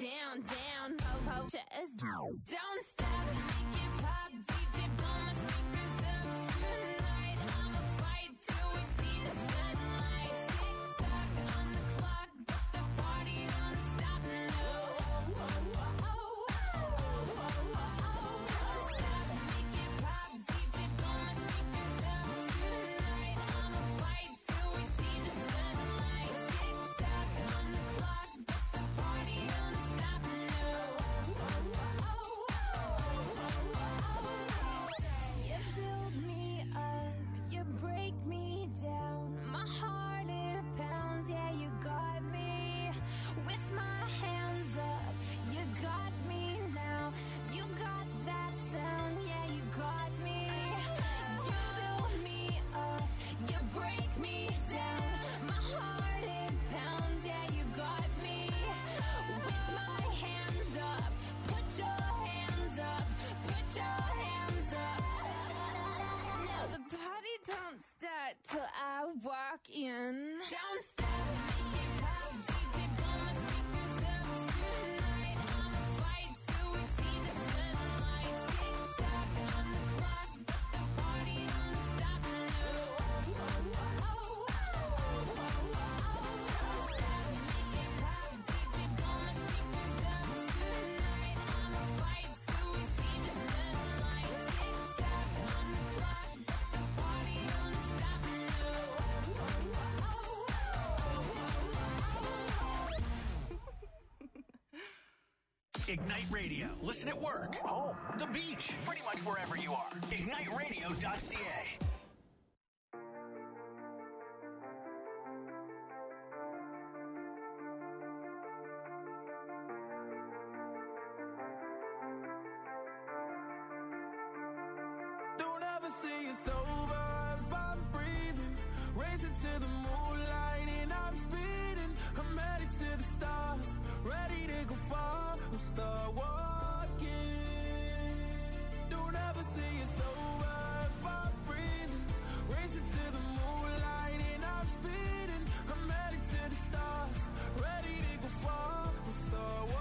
down, down, ho, ho, just don't stop, make it pop, DJ blow my speakers up tonight. I'ma fight till we see the sunlight. Tick tock on the clock, but the party don't stop, no. Don't stop, make it pop, DJ blow my speakers up tonight. I'ma fight till we see the sunlight. Tick tock on the clock, but the party don't stop, no. You build me up, you break me down. My heart it pounds, yeah, you got me. With my hands up, you got me now. You got that sound, yeah, you got me. You build me up, you break me down. My heart it pounds, yeah, you got me. With my hands up, put your hands up, put your hands up. Now the party don't start till I walk in. Don't stop, make it pop, DJ blow my speakers up tonight. I'ma fight till we see the sunlight. Tick tock on the clock, but the party don't stop, no. Don't stop, make it pop, DJ blow my speakers up tonight. I'ma fight till we see the sunlight. Tick tock on the clock, but the party don't stop, no. Ignite Radio. Listen at work, home, the beach, pretty much wherever you are. IgniteRadio.ca. Don't ever say it's over if I'm breathing. Racing to the moonlight and I'm speeding. I'm headed to the stars, ready to go far. I'm start walking. Don't ever say it's over if I'm breathing. Racing to the moonlight and I'm speeding. I'm headed to the stars, ready to go far. I'm start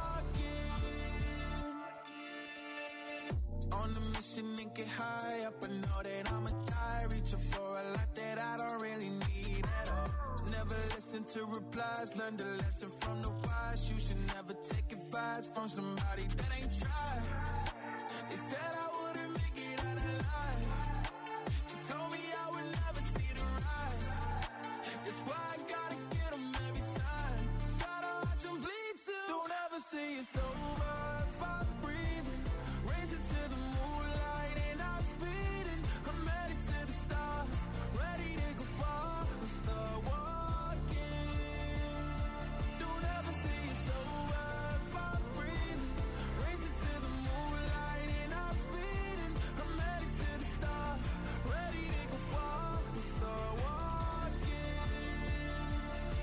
walking. On the mission and get high up, I know that I'ma die. Reaching for a lot that I don't really need at all. Never listen to replies, learn the lesson from the wise. You should never take advice from somebody that ain't tried. They said I wouldn't make it out alive. They told me I would never see the rise. That's why I gotta get 'em every time. Gotta watch 'em bleed too. Don't ever say it's over if I'm breathing. Racing to the moonlight and I'm speeding. I'm headed to the stars, ready to go far. I'm start walking. Don't ever say it's over if I'm breathing. Racing to the moonlight and I'm speeding. I'm headed to the stars, ready to go far. I'm start walking.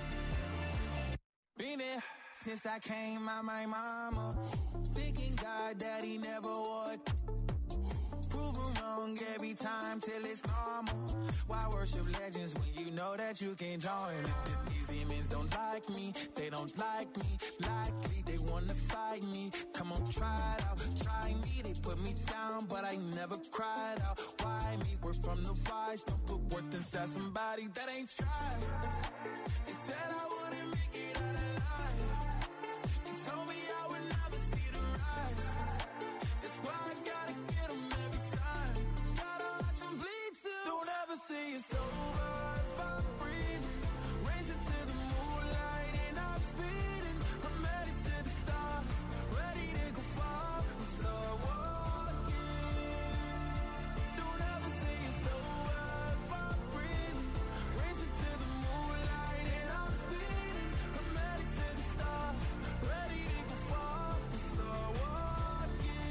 Been there since I came out my mama. Thinking God that he never would. Proven wrong every time till it's normal. Why worship legends when you know that you can't join them? These demons don't like me, they don't like me. Likely they wanna fight me. Come on, try it out, try me. They put me down, but I never cried out. Why me? We're from the wise. Don't put worth inside somebody that ain't tried. They said I wouldn't make it out alive. They told me I would never see the rise. That's why I gotta get 'em every time. Gotta watch 'em bleed too. Don't ever say it's over if I'm breathing. Racing to the moonlight and I'm speeding. I'm headed to the stars, ready to go far. I'm start walking. Don't ever say it's over if I'm breathing. Racing to the moonlight and I'm speeding. I'm headed to the stars, ready to go far. I'm start walking.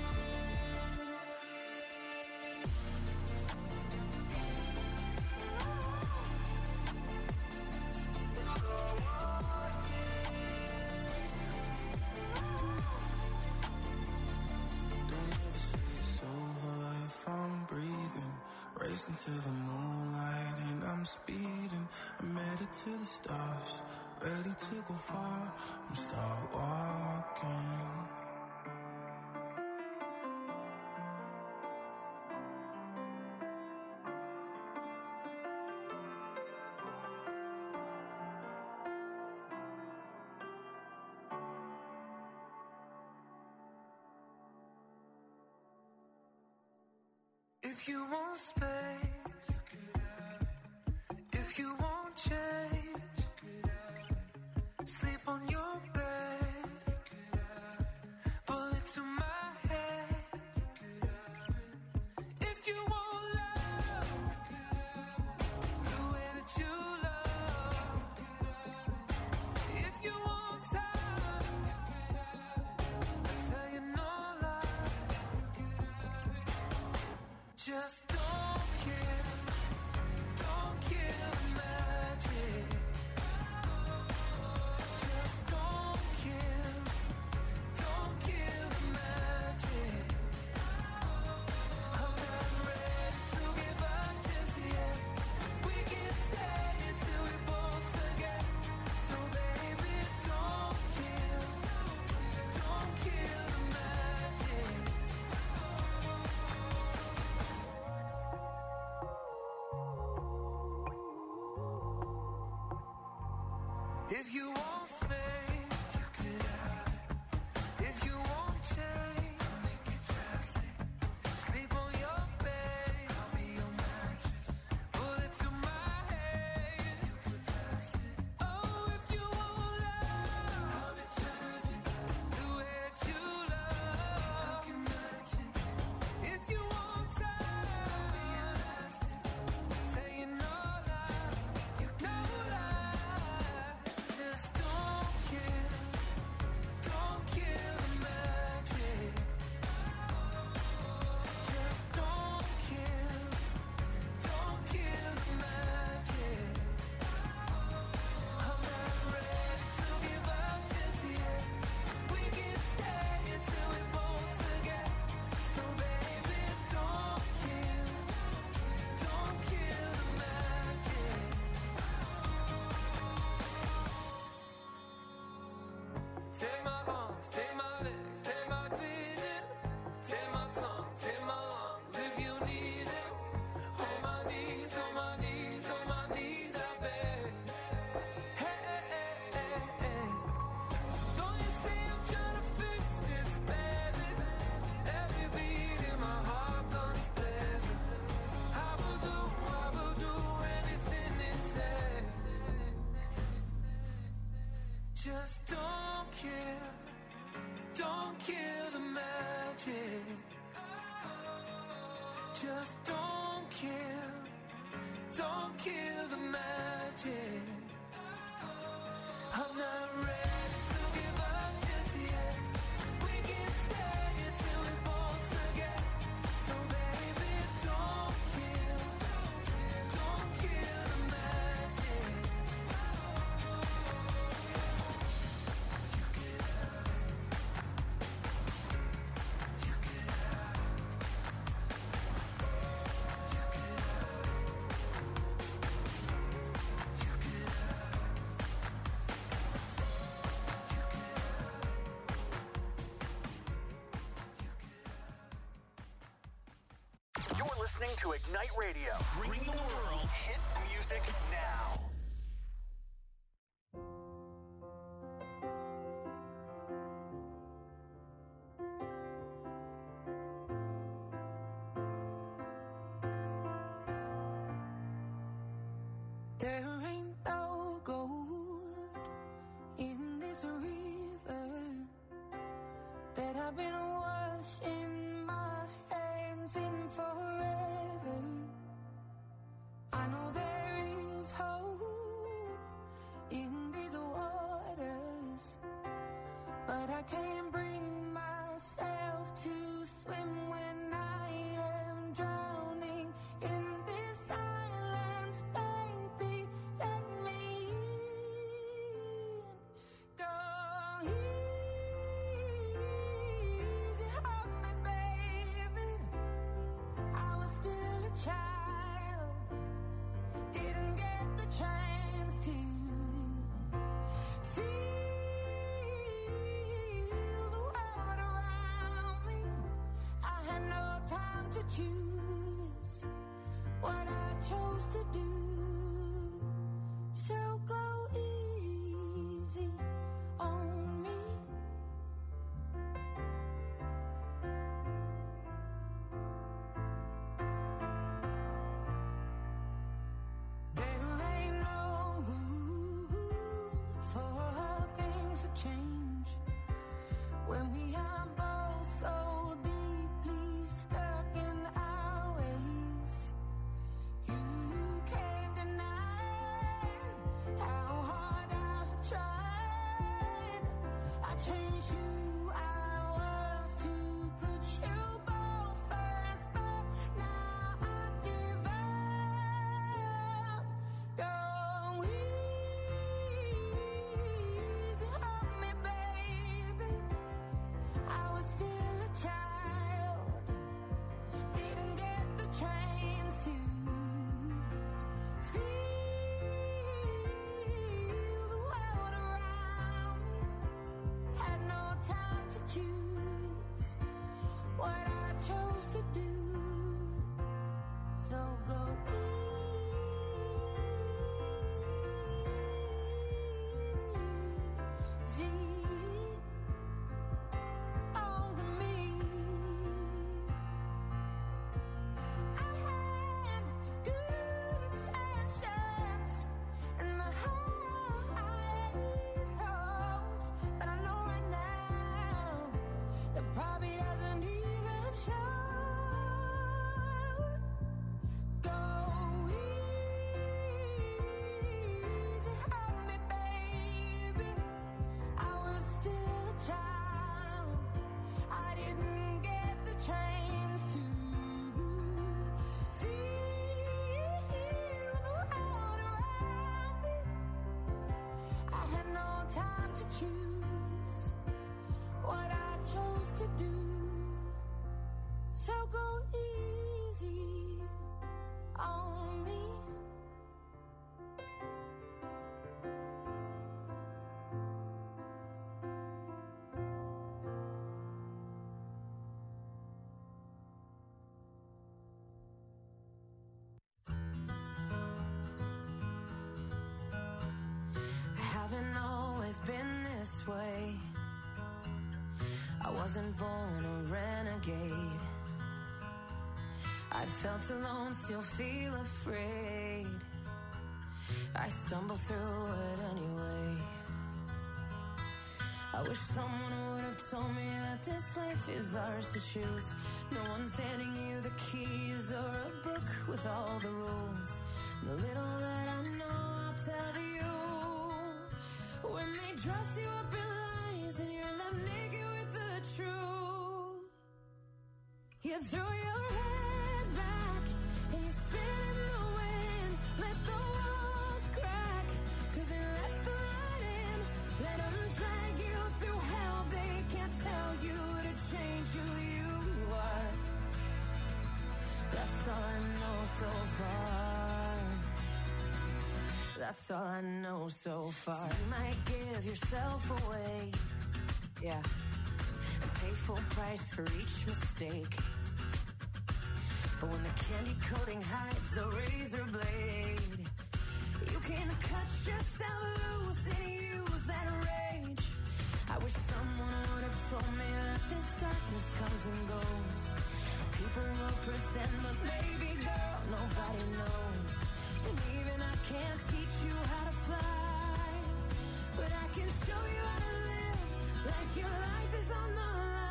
Don't ever say it's over if I'm breathing. Racing to the moonlight and I'm speeding. I'm headed to the stars, ready to go far, I'm start walking. If you want space, you could have it. If you want change, you could have it. Sleep on your bed, you could have it. Bullet to my head, you could have it. If you want love, you could have it. The way that you love, you could have it. If you want time, you could have it. I tell you no lie, you could have it. Just don't kill the magic. Just don't kill the magic. I'm not ready to give up just yet. We can stay until we both forget. So baby, don't kill the magic. If you want space, you could have it. If you want change, I'll make it drastic. Sleep on your bed, I'll be your mattress. Bullet to my head, you could pass it. Oh, if you want love, I'll be tragic. The way that you love, I can match it. If you want time, I'll be elastic. Saying no lie, you no lie. Just don't kill the magic. Just don't kill the magic. I'm not ready to give up just yet. We can stay until we both forget. So baby, don't kill the magic. Take my arms, take my legs, take my vision, take my tongue, take my lungs if you need it. On my knees, on my knees, on my knees, I beg. Hey, hey, hey, hey, hey. Don't you see I'm trying to fix this, baby? Every beat in my heart guns blazing. I will do anything it takes. Just don't kill the magic. Just don't kill the magic. I'm not ready to give up just yet. We can stay until we both forget. So baby, don't kill the magic. You're listening to Ignite Radio, bringing the world hit music now. There ain't no gold in this river that I've been washing my hands in forever. I know there is hope in these waters, but I can't bring myself to swim when I am drowning in this silence. Baby, let me in. Go easy on me, baby. I was still a child. choose what I chose to do. So go easy on me. There ain't no room for things to change when we are both so deeply stuck in our ways. You can't deny how hard I've tried. I changed who I was to put you both first, but now I give up. Go easy on me, baby. I was still a child, didn't get the chance to feel the world around me. Had no time to choose what I chose to do. So go easy on me. I had good intentions and the highest hopes, but I know right now that probably doesn't even show. Go easy on me, baby. I was still a child. I didn't get the chance to feel the world around me. I had no time to choose what I chose to do. So go easy on me. I haven't always been this way. I wasn't born a renegade. I felt alone, still feel afraid. I stumble through it anyway. I wish someone would have told me that this life is ours to choose. No one's handing you the keys or a book with all the rules. The little that I know, I'll tell you. When they dress you up in lies and you're left naked with the truth, you throw your head back and you spin in the wind. Let the walls crack, 'cause it lets the light in. Let them drag you through hell. They can't tell you to change who you are. That's all I know so far. That's all I know so far. So you might give yourself away, yeah, and pay full price for each mistake. But when the candy coating hides the razor blade, you can cut yourself loose and use that rage. I wish someone would have told me that this darkness comes and goes. People will pretend, but baby girl, nobody knows. And even I can't teach you how to fly, but I can show you how to live like your life is on the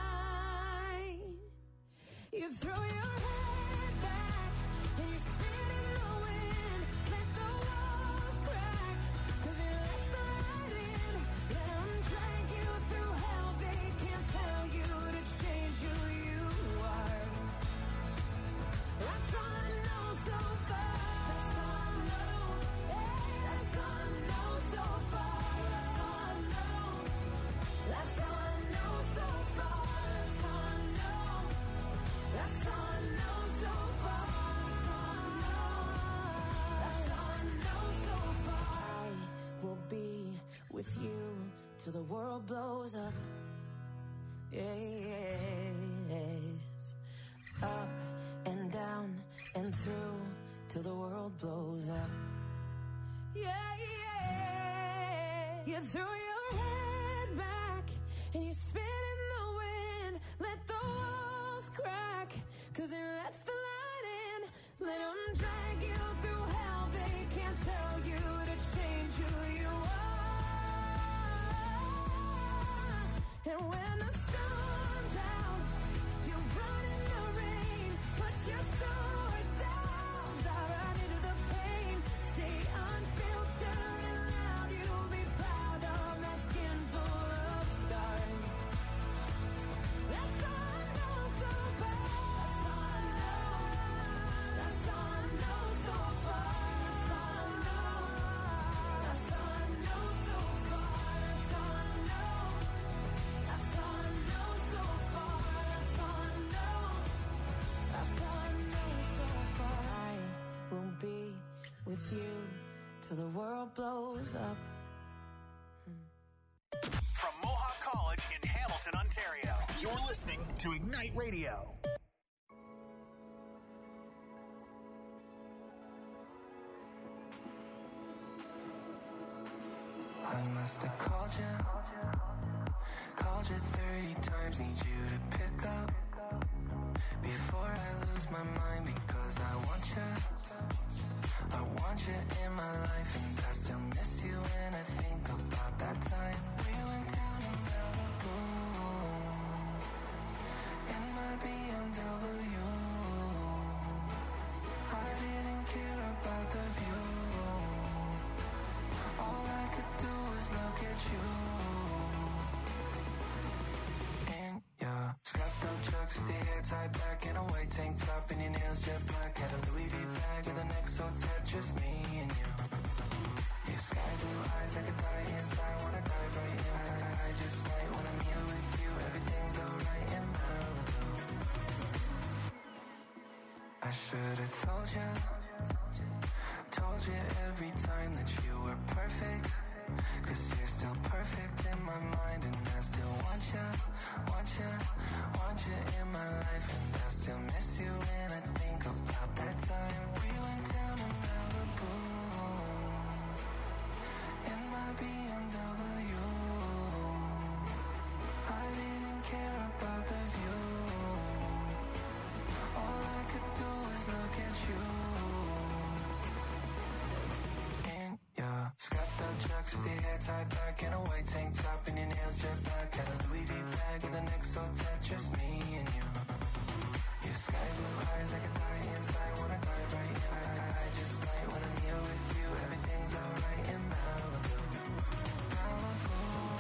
line. You throw your head back and you spin in the wind. Let the walls crack, 'cause it lets the light in. Let them drag you through hell. They can't tell you to change who you are. That's all I know so far. That's all I know. That's all I know so far. That's all I know. That's all I know so far. That's all I know. That's all I know so far. That's all I know. That's all I know so far. I will be with you till the world blows up. Yes. Up and down and through till the world blows up. Yeah, yeah. You threw your head back and you spit in the wind. Let the walls crack, 'cause it lets the light in. Let them drag you through hell. They can't tell you to change who you are. And when the sun's out, you run in the rain. Put your sword down, dive right into the pain. Stay unfiltered and loud. You'll be proud of that skin full of scars. That's all I know so far. That's all I know so far. That's all I know. That's all I know so far. That's all I know. That's all I know so far. That's all I know. That's all I know so far. I will be with you till the world blows up. From Mohawk College in Hamilton, Ontario, you're listening to Ignite Radio. I must have called you 30 times, need you to pick up before I lose my mind, because I want you in my life, and I still miss you when I think about that time we went down to Malibu in my BMW. I didn't care about the view. All I could do was look at you. In your scuffed up chucks with your hair tied back in a white tank top and your nails jet black. Had a Louis V bag with an XO tat, just me and you. Your sky blue eyes, I could die inside, wanna dive right in. I just might when I'm here with you. Everything's alright in Malibu. I should've told you every time that you were perfect, 'cause you're still perfect in my mind, and I still want you in my life, and I still miss you when I think about that time we went down to Malibu in my BMW. I didn't care about the view. All I could do was look at you. Yeah, scuffed up chucks with your hair tied back in a white tank top and your nails jet black. Had a Louis V bag with an XO tat, just me and you. Your sky blue eyes, I could die inside, wanna dive right in. I just might when I'm here with you. Everything's alright in Malibu. Malibu.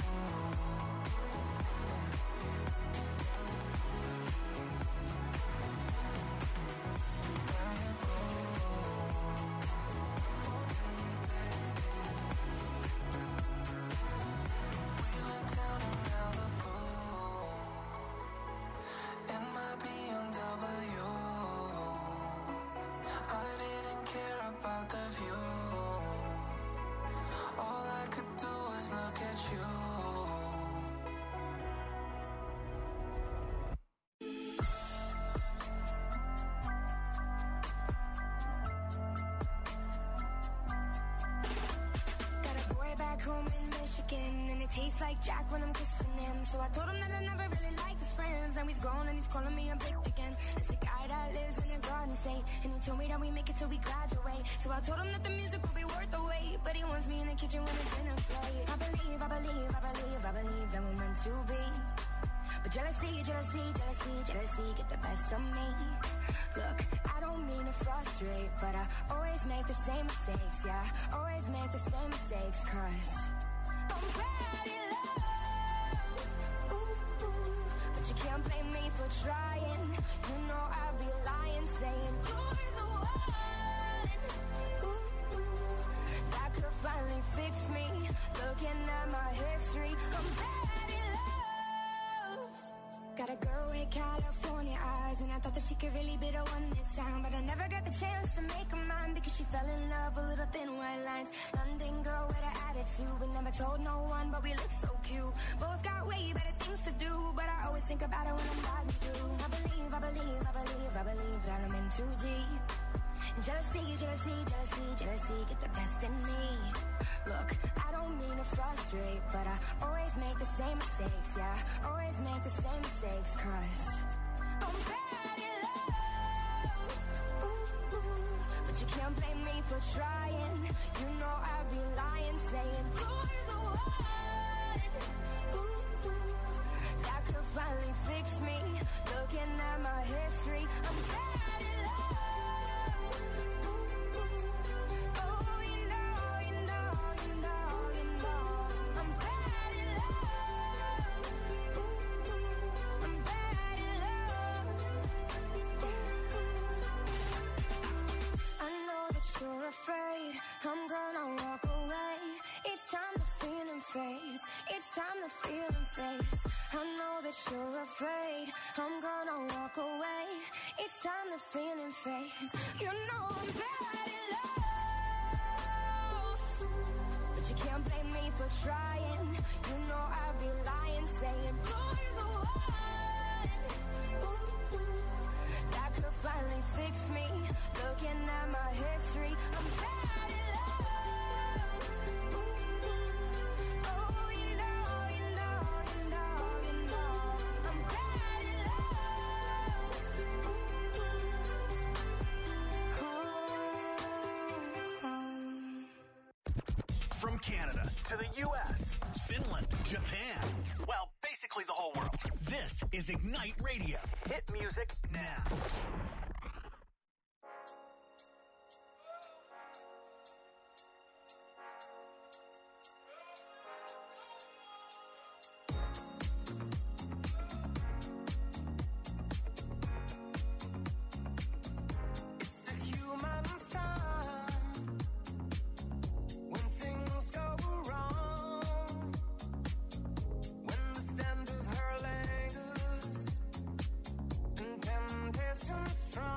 Home in Michigan, and it tastes like Jack when I'm kissing him. So I told him that I never really liked his friends. Now he's gone and he's calling me a bitch again. It's a guy that lives in a garden state, and he told me that we make it till we graduate. So I told him that the music will be worth the wait, but he wants me in the kitchen when the dinner plate. I believe that we're meant to be. But jealousy get the best of me. Look, I don't mean to frustrate, but I always make the same mistakes, yeah. Always make the same mistakes, 'cause I'm bad in love. Ooh, ooh. But you can't blame me for trying. You know I'd be lying, saying you're the one. Ooh, ooh. That could finally fix me. Looking at my history, I'm bad in love. Got a girl with California eyes, and I thought that she could really be the one this time, but I never got the chance to make her mine, because she fell in love with little thin white lines. London girl with an attitude, but never told no one, but we look so cute. Both got way better things to do, but I always think about it when I'm riding through. I believe that I'm in too deep. Jealousy, get the best in me. Look, I don't mean to frustrate, but I always make the same mistakes, yeah. Always make the same mistakes, 'cause I'm bad at love. Ooh, ooh. But you can't blame me for trying. You know I'd be lying, saying you're the one. Ooh, ooh. That could finally fix me. Looking at my history, I'm bad at love. Ooh, ooh. Oh, you know, I'm bad at love. Ooh, ooh. I'm bad at love. I know that you're afraid I'm gonna walk away. Each time the feeling fades, each time the feeling fades. I know that you're afraid I'm gonna walk away. Each time the feeling fades, you know I'm bad at love. But you can't blame me for trying. You know I'd be lying, saying you're the one. Ooh, ooh. That could finally fix me. Looking at my history, I'm bad at love. Ooh, ooh. Oh, you know, I'm bad at love. Ooh, ooh. From Canada to the U.S., Finland, Japan, well, basically the whole world. This is Ignite Radio. Hit music now. It's a human sign when things go wrong, when the scent of her lingers and temptation strong.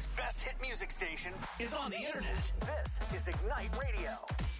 Philly's best hit music station is on the internet. This is Ignite Radio.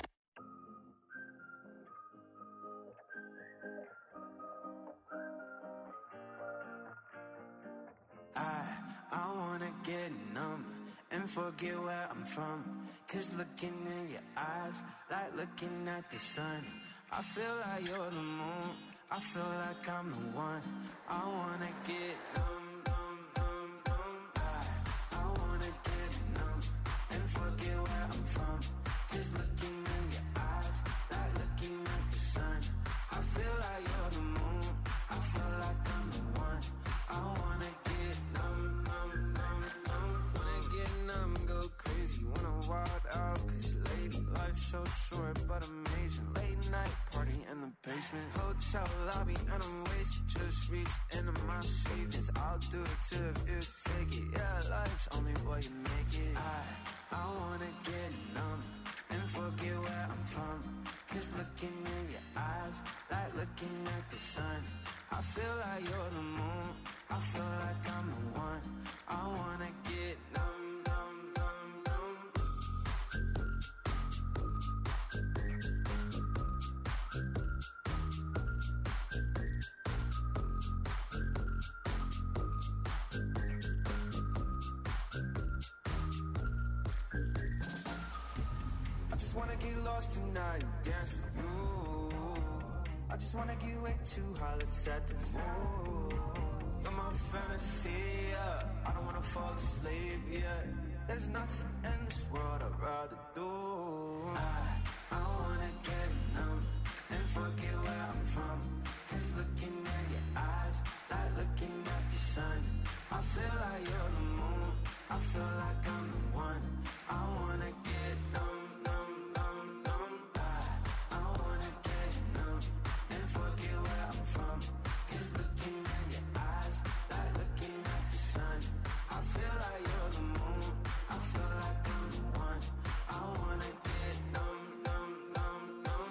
I wanna get numb and forget where I'm from. Cause looking in your eyes, like looking at the sun. I feel like you're the moon, I feel like I'm the one. I wanna get numb, numb, numb, numb. I wanna get numb and forget where I'm from. Cause looking in your eyes, like looking at the sun. I feel like you're the moon, I feel like I'm the one. I wanna get numb, numb, numb, numb. Wanna get numb, go crazy, wanna wild out. Cause lady, life's so short but amazing. Late night party in the basement, hotel lobby and I'm wasted. Just reached into my savings, I'll do it too if you take it. Yeah, life's only what you make it. I wanna get numb and forget where I'm from. Cause looking in your eyes, like looking at the sun. I feel like you're the moon, I feel like I'm the one. I wanna get numb, numb, numb, numb. I just wanna get lost tonight and dance with you. I just wanna get way too high, let's set the mood. You're my fantasy, yeah. I don't wanna fall asleep, yeah. There's nothing in this world I'd rather do. I wanna get numb and forget where I'm from. Cause looking at your eyes, like looking at the sun. I feel like you're the moon, I feel like I'm the one. I wanna get numb, numb, numb, numb. I wanna get numb and forget where I'm from. Cause looking at your eyes, like looking at the sun. I feel like you're the moon, I feel like I'm the one. I wanna get numb, numb, numb, numb.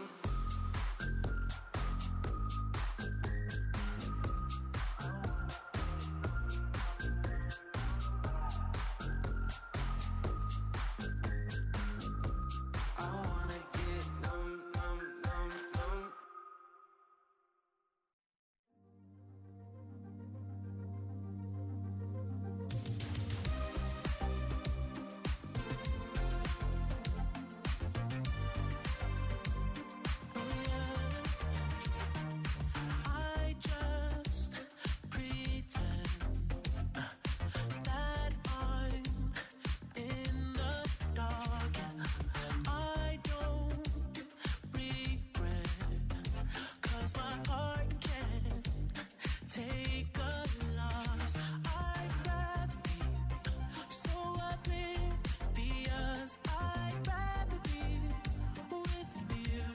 I wanna get numb, numb, numb, numb. I just pretend that I'm in the dark. I don't regret, 'cause my heart can't take a loss. I'd rather be so oblivious. I'd rather be with you.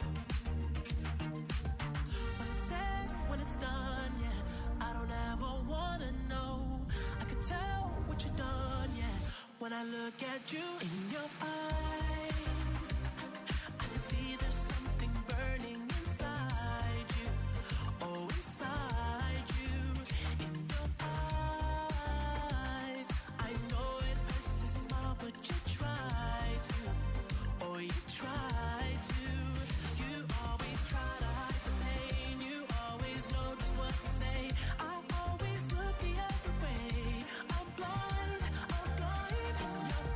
When it's said, when it's done, yeah, I don't ever wanna know. I can tell what you've done, yeah. When I look at you in your eyes, I see there's something burning inside you. Oh, inside you, in your eyes. I know it hurts to smile, but you try to. Oh, you try to. You always try to hide the pain. You always know just what to say. I always look the other way. I'm blind in your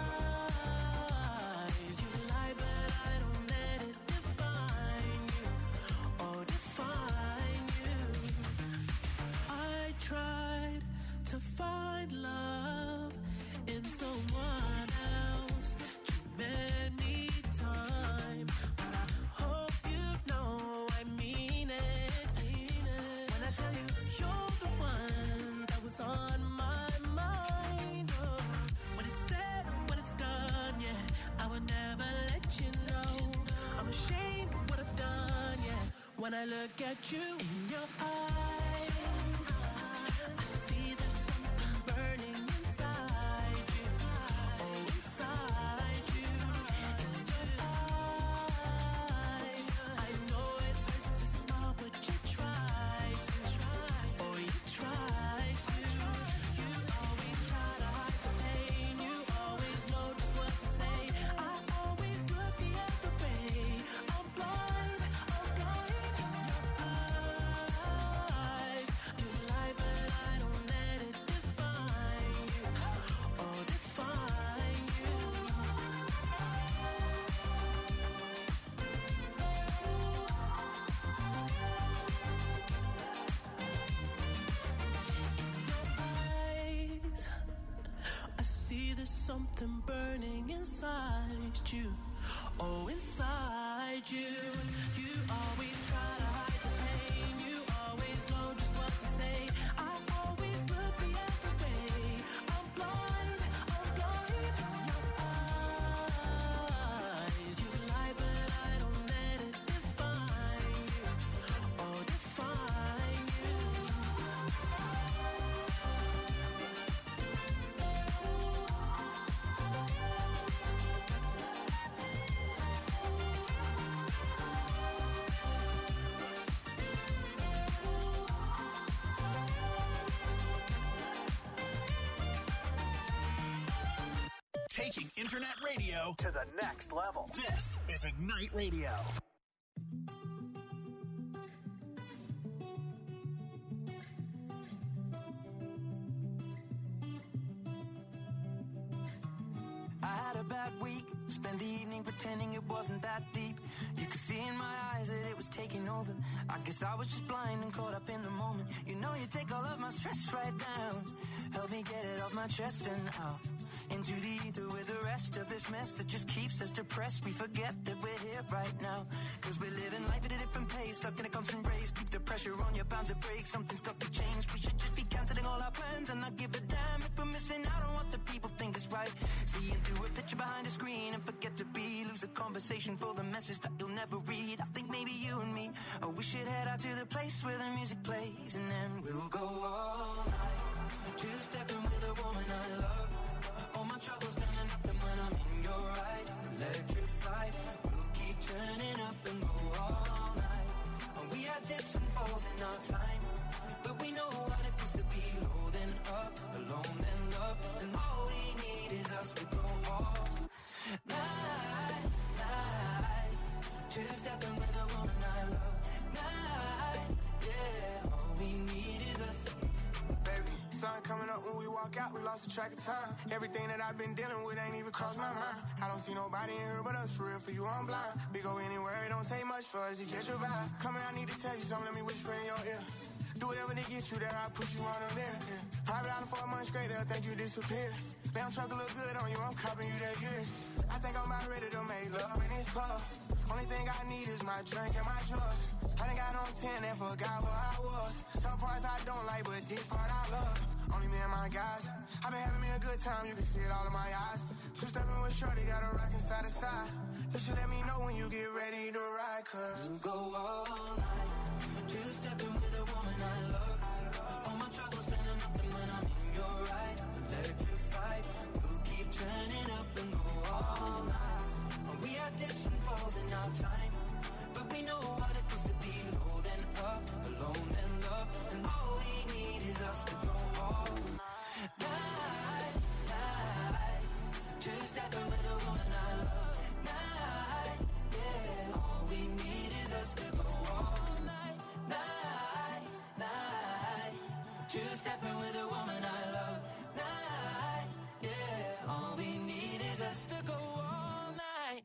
eyes. You lie, but I don't let it define you. Oh, define you. I tried to find love in someone else too many times, but I hope you know I mean it. When I tell you you're the one that was on my mind. Oh, when it's said, when it's done, yeah, I would never let you know. I'm ashamed of what I've done, yeah. When I look at you in your eyes, I see there's something burning inside you. Oh, inside you, in your eyes. I know it hurts to smile, but you try to. Oh, you try to. You always try to hide the pain. something burning inside you. Oh, inside you. You always try to hide the pain. You always know just what to say. I always look the other way. I'm blind from your eyes. You lie, but I don't let it define you. Oh, define you. Taking internet radio to the next level. This is Ignite Radio. I had a bad week, spent the evening pretending it wasn't that deep. You could see in my eyes that it was taking over. I guess I was just blind and caught up in the moment. You know you take all of my stress right down. Help me get it off my chest and out into the ether with the rest of this mess that just keeps us depressed. We forget that we're here right now, cause we're living life at a different pace, stuck in a constant race. Keep the pressure on, you're bound to break. Something's got to change. We should just be cancelling all our plans and not give a damn if we're missing out on what the people think is right. Seeing through a picture behind a screen and forget to be. Lose the conversation for the message that you'll never read. I think maybe you and me, oh, we should head out to the place where the music plays, and then we'll go all night. Two-stepping with a woman I love. All my troubles standing up, and when I'm in your eyes, electrified. We'll keep turning up and go all night. And we had dips and falls in our time, but we know what it feels to be low then up, alone then love. And all we need is us to go all night. Two-stepping with a woman I love. Night, yeah. All we need is us. Baby, sun coming up when we walk out, we lost the track of time. Everything that I've been dealing with ain't even crossed my mind. I don't see nobody in here but us, for real, for you I'm blind. We go anywhere, it don't take much for us to catch your vibe. Come here, I need to tell you something, let me whisper in your ear. Do whatever to get you there, I'll put you on there. Yeah. Private island for a month straight, they'll think you disappeared. Damn truck look good on you, I'm copping you that years. I think I'm about ready to make love in this club. Only thing I need is my drink and my drugs. I done got on 10 and forgot where I was. Some parts I don't like, but this part I love. Only me and my guys. I've been having me a good time, you can see it all in my eyes. Two-stepping with shorty, got a rockin' side to side. You should let me know when you get ready to ride, cause we'll go all night. Two-stepping with a woman I love. All my troubles standing up, and when I'm in your eyes, electrified. We'll keep turning up and go all night. We had dips and falls in our time, but we know what it feels to be low then up, alone then love. And all we need is us to go all night. Two-stepping with a woman I love. Night, yeah. All we need is us to go all night. Two-stepping with a woman I love. Night, yeah. All we need is us to go all night.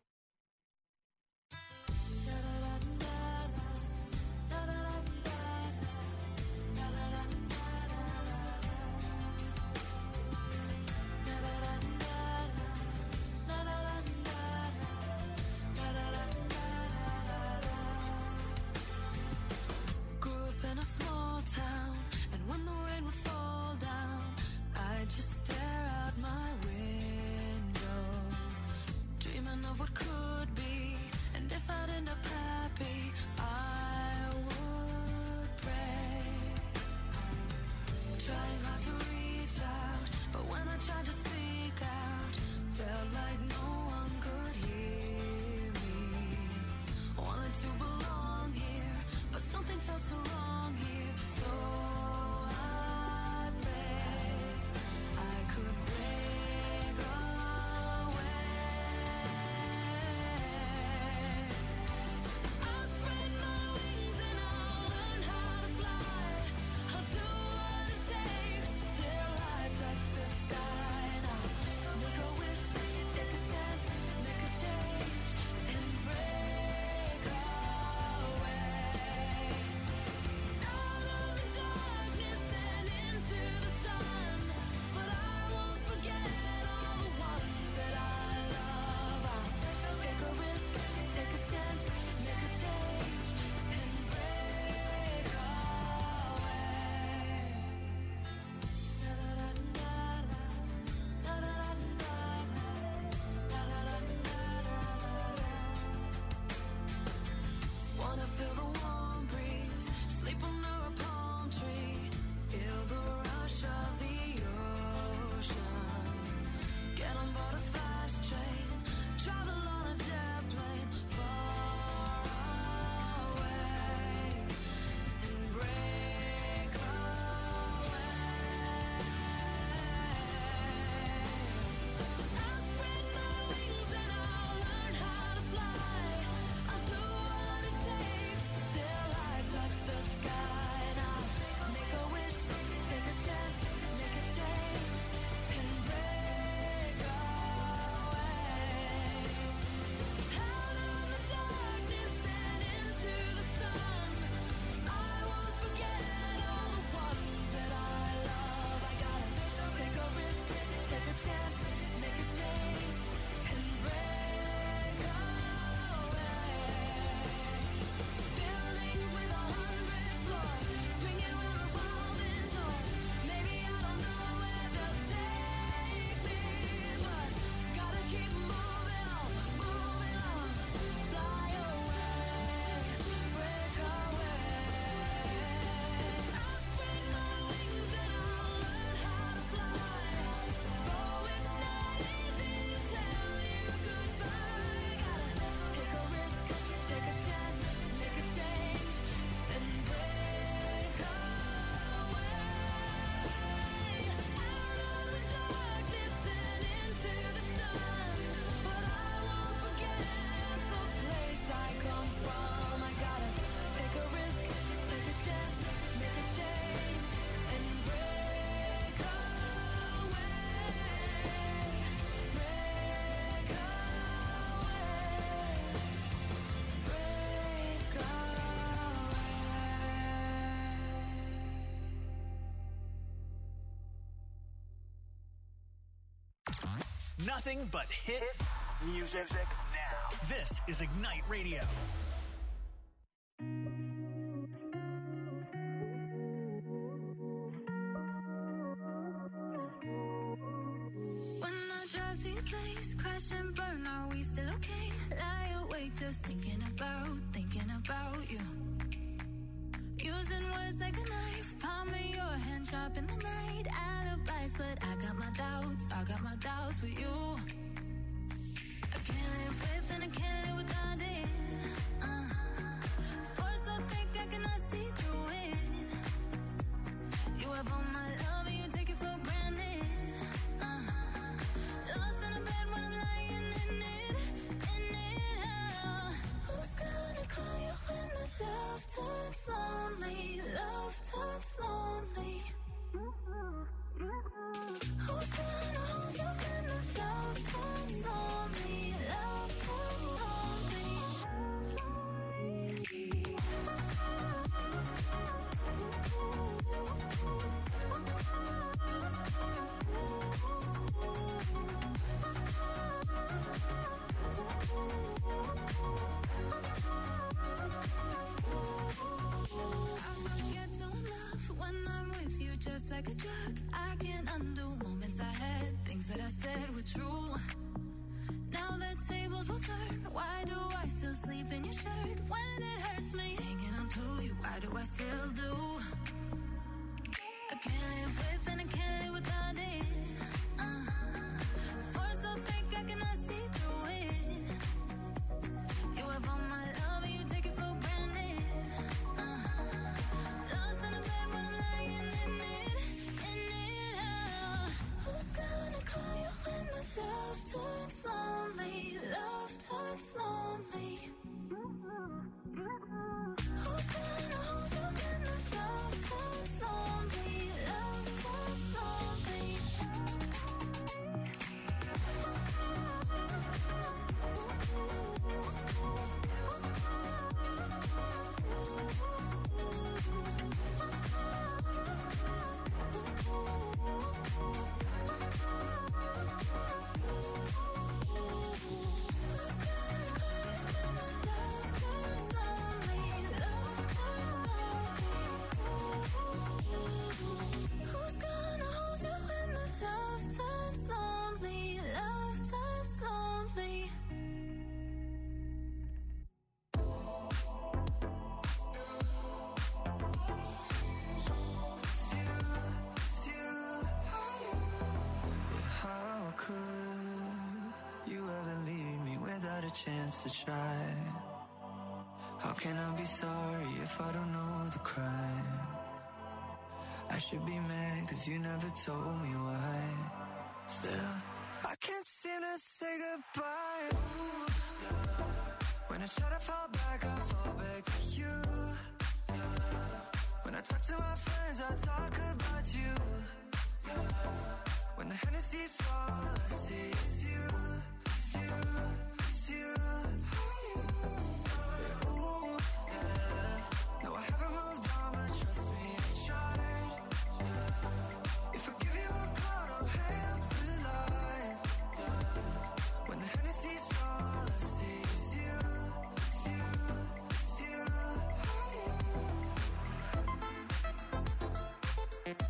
Grew up in a small town, and when the rain would fall down, Nothing but hit music now. This is Ignite Radio. When I drive to your place, crash and burn, are we still okay? Lie awake just thinking about you. Using words like a knife, palm of your hand sharp in the night. Alibis, but I got my doubts with you. I can't live with and I can't live without it. Force so thick I cannot see through it. You have all my love and you take it for granted. Lost in a bed when I'm lying in it. Who's gonna call you when the love turns lonely? Love turns lonely. Who's gonna hold you when the love turns lonely? Love turns lonely. Just like a drug, I can't undo moments I had. Things that I said were true. Now the tables will turn. Why do I still sleep in your shirt? When it hurts me, hanging on to you, why do I still do? I can't live with and I can't live without it. Force so thick I cannot see through it. You have all my love and you take it for granted. Lost in a bed when I'm lying in it. Who's gonna call you when the love turns lonely? Love turns lonely. Who's gonna hold you when the love turns lonely? Love turns lonely. Who's gonna hold you when the love turns lonely? Love turns lonely. How could you ever leave me without a chance to try? How can I be sorry if I don't know the crime? I should be mad cause you never told me why. Still, I can't seem to say goodbye. Ooh, yeah. When I try to fall back, I fall back to you. Yeah. When I talk to my friends, I talk about you. Yeah. When the Hennessy's all I see is you, it's you, it's you. Yeah, ooh, yeah. No, I haven't moved on, but trust me, I tried. Yeah. If I give you a call, I'll hang up the line. Yeah. When the Hennessy's all I see is you, it's you, it's you.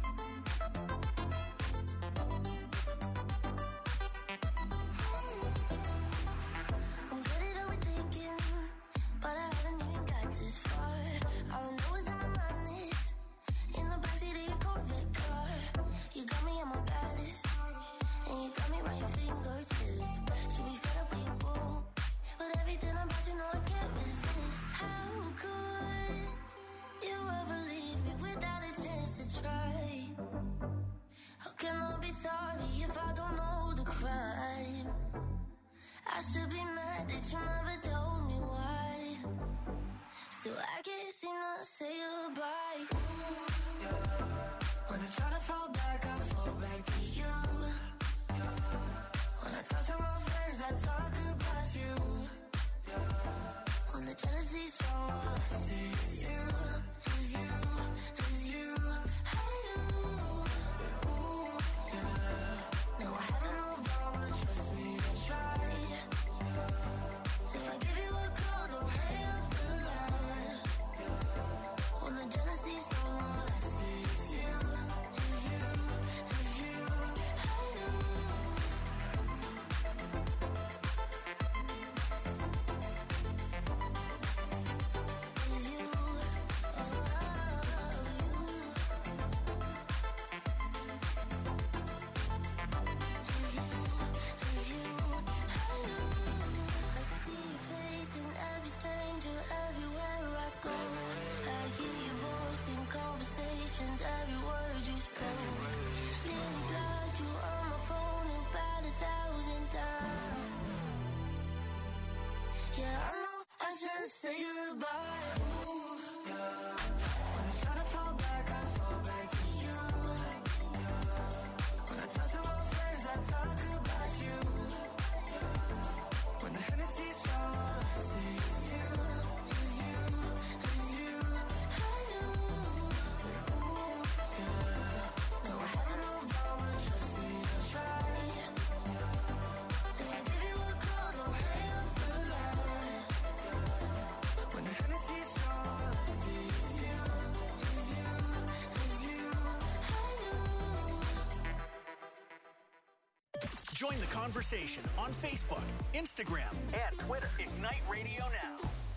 every word you spoke. Nearly blocked you on my phone about 1,000 times. Yeah, I know I should say goodbye. Ooh, yeah. When I try to fall back, I fall back to you. When I talk to my friends, I talk about you. When the Hennessy's all I see is you, is you, is you. I know. Ooh, yeah. No, I haven't moved on, but trust me, I'll try. If I give you a call, don't hang up the line. When the Hennessy's all I see is you, is you, is you. I know. Join the conversation on Facebook, Instagram, and Twitter. Ignite Radio Now.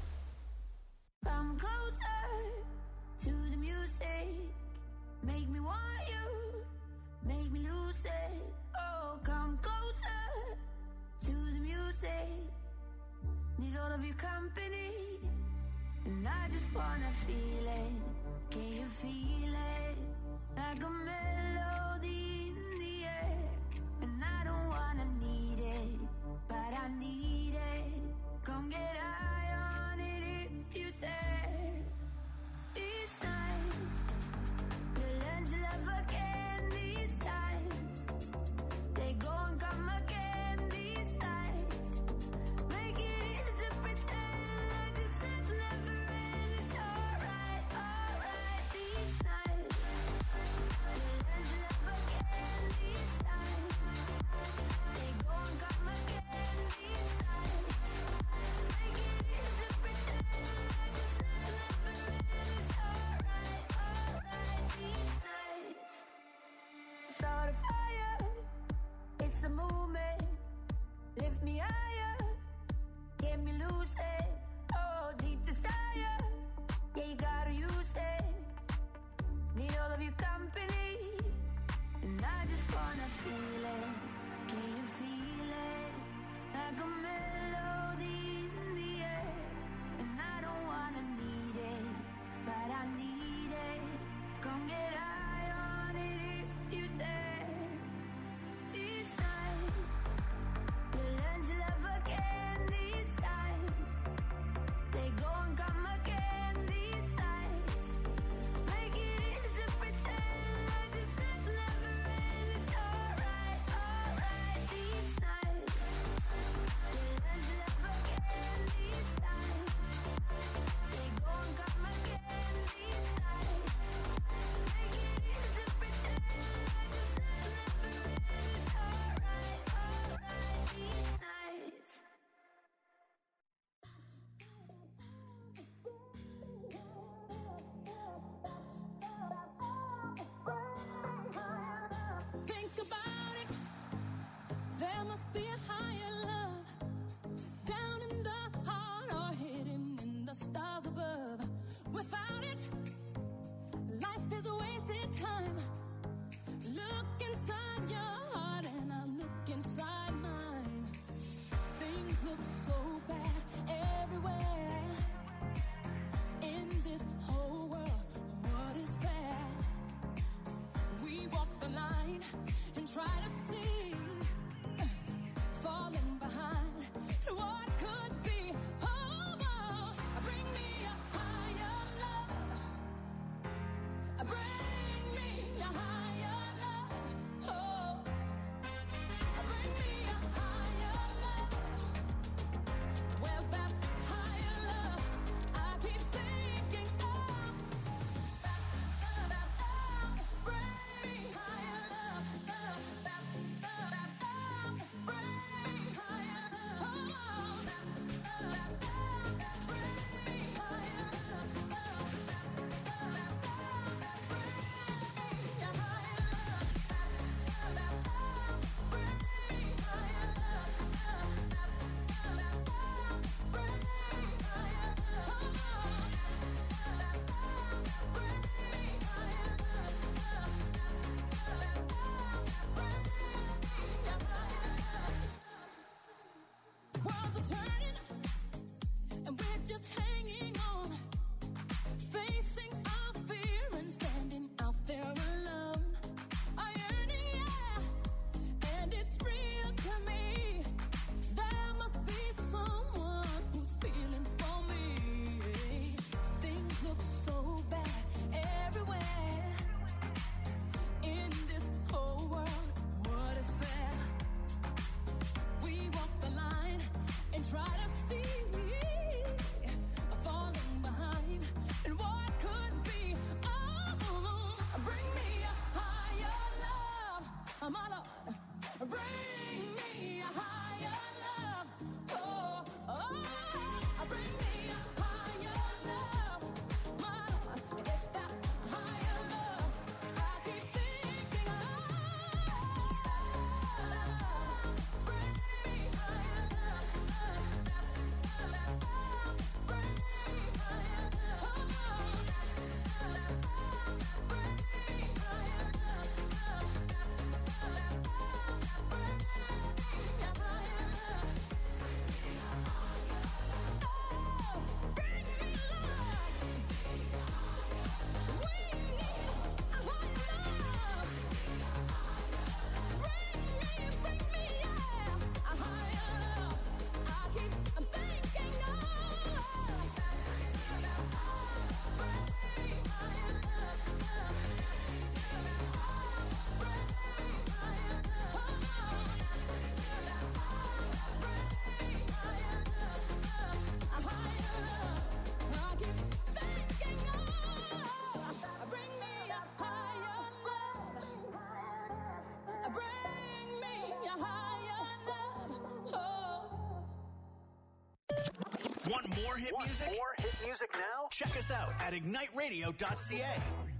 Come closer to the music. Make me want you. Make me lose it. Oh, come closer to the music. Need all of your company. And I just wanna feel it. Can you feel it? Like a melody in the air. And I don't wanna need it, but I need it. Come get high on it if you dare. These times, you'll learn to love again. These times, they go and come again. These nights, make it easy to pretend like this night's never end. It's alright, alright. These nights, you'll learn to love again. These times, they go and come again. These nights, make it easy to pretend like this night's never end. It's alright, alright. These nights, start a fire. It's a movement. Lift me higher. Get me lucid. Oh, deep desire. Yeah, you gotta use it. Need all of your company. And I just wanna feel it. Can you feel it? Like a melody in the air. And I don't wanna need it, but I need it. Come get high on it if you dare. These nights, you learn to love again. These times, they go and come again. These nights, make it easy to pretend like this night's never end. It's alright, alright. These nights, you learn to love again. These times, they go and come again. These nights, make it easy to pretend like this night's never end. It's alright, alright. These nights. Think about it. There must be a higher love down in the heart or hidden in the stars above. Without it, life is a wasted time. Look inside your heart and I look inside mine. Things look so bad everywhere. In this whole world, what is fair? We walk the line and try to see, falling behind what could be. Oh, oh, bring me a higher love. Bring me a higher love. Oh, bring me a higher love. Where's that higher love? I keep thinking of. Bring me higher love. Bring me higher love. hit music? More hit music now? Check us out at igniteradio.ca.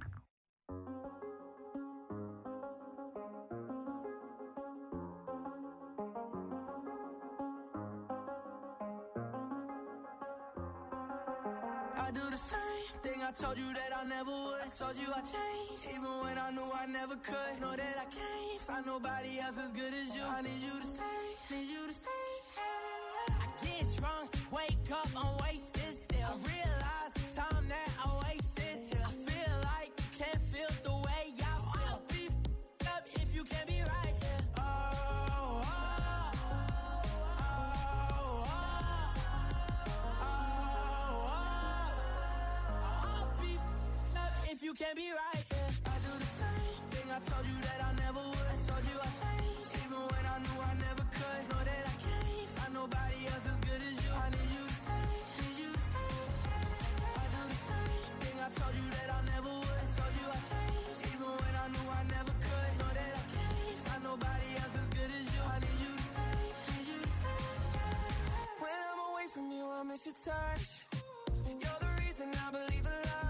I do the same thing I told you that I never would. I told you I changed, even when I knew I never could. Know that I can't find nobody else as good as you. I need you to stay, need you to stay. I get drunk, wake up, I'm wasted still. I realize the time that I wasted here. I feel like you can't feel the way I feel. I'll be f***ed up if you can't be right here. If you can't be right, yeah. I do the same thing I told you that I never would. I told you I changed, even when I knew I never could. Know that I can't find nobody else as good as you. I need you to stay, need you to stay. I do the same thing I told you that I never would. I told you I changed, even when I knew I never could. Know that I can't find nobody else as good as you. I need you to stay, need you to stay. When I'm away from you, I miss your touch. You're the reason I believe in love.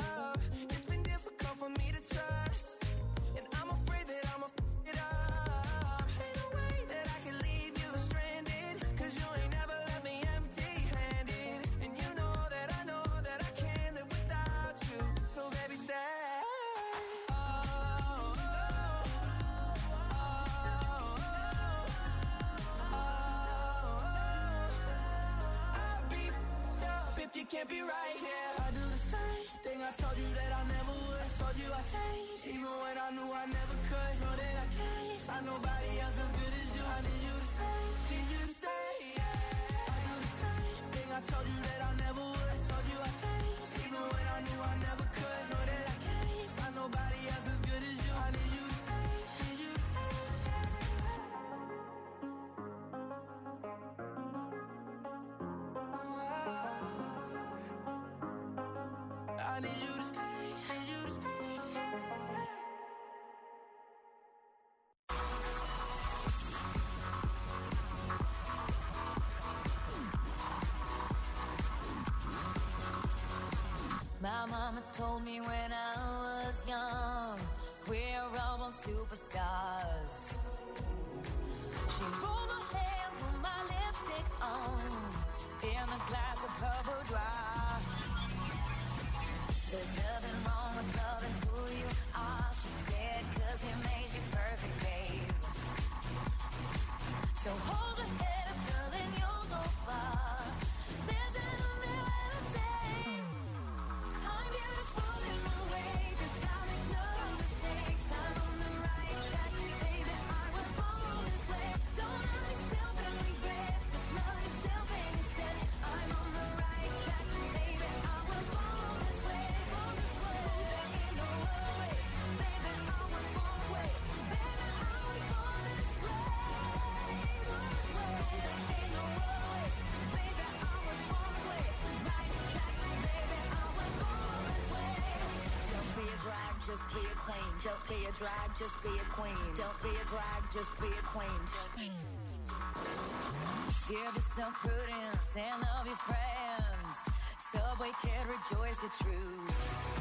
For me to trust, and I'm afraid that I'ma f*** it up. Ain't no way that I can leave you stranded, cause you ain't never left me empty-handed. And you know that I can't live without you. So baby, stay. I'll be f***ed up if you can't be right here. I do the same thing I told you that I never would. Told you I changed, even when I knew I never could. Know that I can't find nobody else as good as you. I need you to stay, need you to stay. I do the same thing I told you that I never would. Told you I changed, even when I knew I never could. Know that I can't find nobody else as good as you. I need you to stay, need you to stay. I need you to stay, need you to stay. My mama told me when I was young, we're all born superstars. She rolled my hair, put my lipstick on, in a glass of her boudoir. There's nothing wrong with loving who you are, she said, cause he made you perfect, babe. So hold your head up, girl, and you'll go far. Listen to me when I say, I'm beautiful in my way, this time makes no mistakes. I'm on the right track, baby, I was born this way. Don't hurt yourself and regret, just love yourself and instead. I'm on the right track, baby, I was born this way. There ain't no other way, baby, I was born this way. Baby, I was born this way. There ain't no other way, baby, I was born this way. Right track, baby, I was born this way. Don't be a drag, just be a queen. Don't be a drag, just be a queen. Don't be a drag, just be a queen. Give yourself prudence and love your friends. Subway kid, rejoice your truth.